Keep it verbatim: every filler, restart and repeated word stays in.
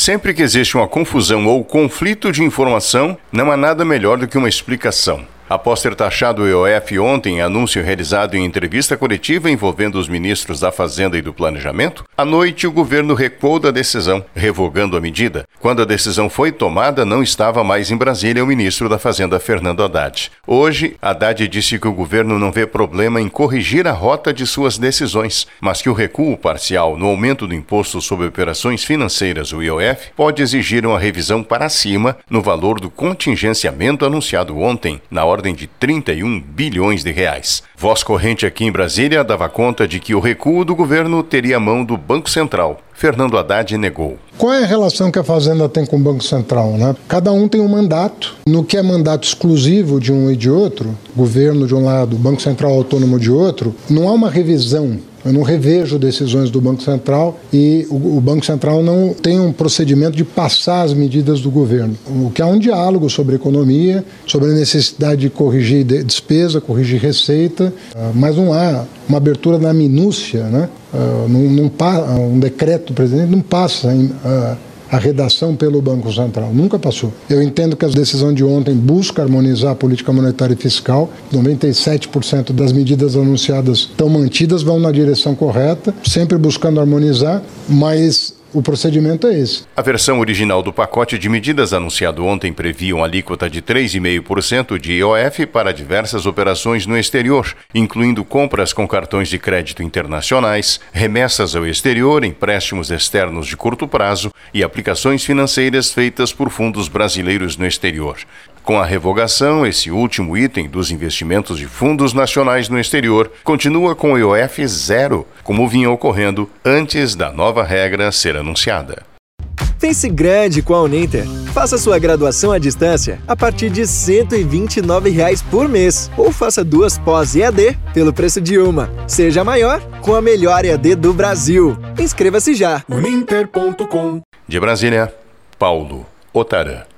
Sempre que existe uma confusão ou conflito de informação, não há nada melhor do que uma explicação. Após ter taxado o E O F ontem, anúncio realizado em entrevista coletiva envolvendo os ministros da Fazenda e do Planejamento, à noite o governo recuou da decisão, revogando a medida. Quando a decisão foi tomada, não estava mais em Brasília o ministro da Fazenda, Fernando Haddad. Hoje, Haddad disse que o governo não vê problema em corrigir a rota de suas decisões, mas que o recuo parcial no aumento do imposto sobre operações financeiras, o I O F, pode exigir uma revisão para cima no valor do contingenciamento anunciado ontem, na hora ordem de trinta e um bilhões de reais. Voz corrente aqui em Brasília dava conta de que o recuo do governo teria a mão do Banco Central. Fernando Haddad negou. Qual é a relação que a Fazenda tem com o Banco Central, né? Cada um tem um mandato. No que é mandato exclusivo de um e de outro, governo de um lado, Banco Central autônomo de outro, não há uma revisão. Eu não revejo decisões do Banco Central e o, o Banco Central não tem um procedimento de passar as medidas do governo. O que há um diálogo sobre economia, sobre a necessidade de corrigir despesa, corrigir receita, mas não há uma abertura na minúcia, né? Uh, num, num, um decreto do presidente não passa em, uh, a redação pelo Banco Central. Nunca passou. Eu entendo que a decisão de ontem busca harmonizar a política monetária e fiscal. noventa e sete por cento das medidas anunciadas estão mantidas, vão na direção correta, sempre buscando harmonizar, mas o procedimento é esse. A versão original do pacote de medidas anunciado ontem previa uma alíquota de três vírgula cinco por cento de I O F para diversas operações no exterior, incluindo compras com cartões de crédito internacionais, remessas ao exterior, empréstimos externos de curto prazo e aplicações financeiras feitas por fundos brasileiros no exterior. Com a revogação, esse último item dos investimentos de fundos nacionais no exterior continua com o I O F zero, como vinha ocorrendo antes da nova regra ser anunciada. Pense grande com a Uninter. Faça sua graduação à distância a partir de cento e vinte e nove reais por mês. Ou faça duas pós E A D pelo preço de uma. Seja maior com a melhor E A D do Brasil. Inscreva-se já. uninter ponto com. De Brasília, Paulo Otarã.